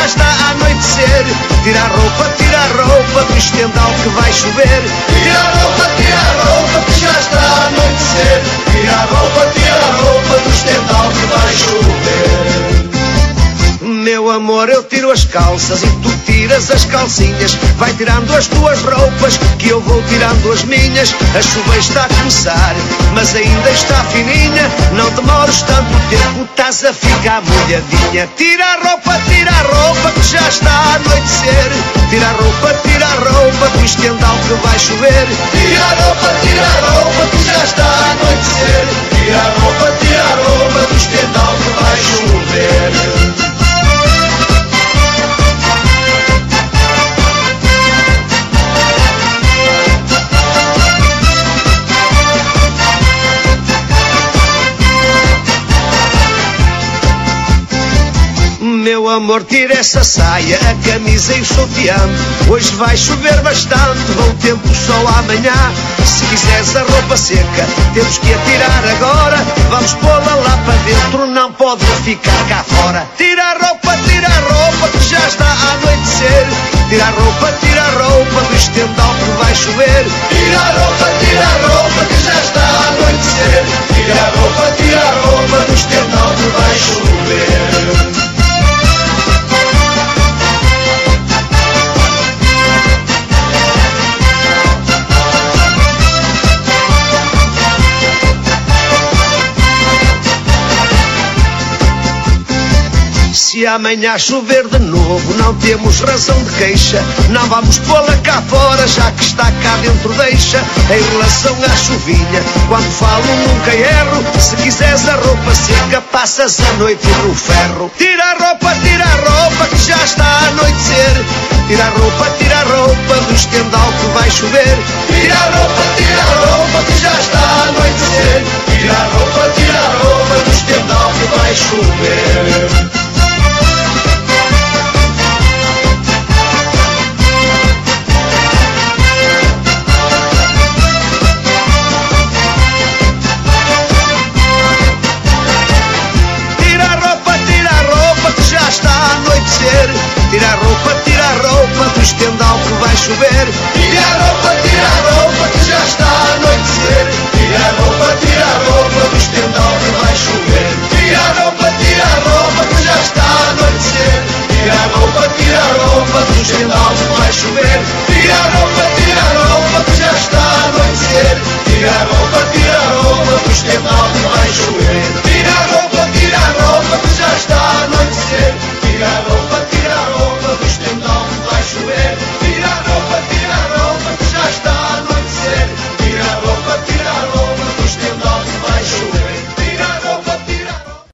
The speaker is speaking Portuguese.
já está a anoitecer. Tira a roupa do estendal que vai chover. Tira a roupa que já está a anoitecer. Tira a roupa do estendal que vai chover. Meu amor, eu tiro as calças e tu tiras as calcinhas. Vai tirando as tuas roupas que eu vou tirando as minhas. A chuva está a começar, mas ainda está fininha. Não demores tanto tempo, estás a ficar molhadinha. Tira a roupa que já está a anoitecer. Tira a roupa do estendal que vai chover. Tira a roupa que já está a anoitecer. Tira a roupa do estendal que vai chover. Meu amor, tira essa saia, a camisa e o sutiã. Hoje vai chover bastante, bom tempo sol amanhã. Se quiseres a roupa seca, temos que a tirar agora. Vamos pô-la lá para dentro, não pode ficar cá fora. Tira a roupa que já está a anoitecer. Tira a roupa do estendal que vai chover. Tira a roupa que já está a anoitecer. Tira a roupa do estendal que vai chover. Se amanhã chover de novo, não temos razão de queixa. Não vamos pô-la cá fora, já que está cá dentro deixa. Em relação à chuvinha, quando falo nunca erro. Se quiseres a roupa seca, passas a noite no ferro. Tira a roupa que já está a anoitecer. Tira a roupa do estendal que vai chover. Tira a roupa que já está a anoitecer. Tira a roupa do estendal que vai chover. Tira a roupa do estendal que vai chover. Tira a roupa que já está a anoitecer. Tira a roupa do estendal que vai chover. Tira a roupa que já está a anoitecer. Tira a roupa do estendal que vai chover.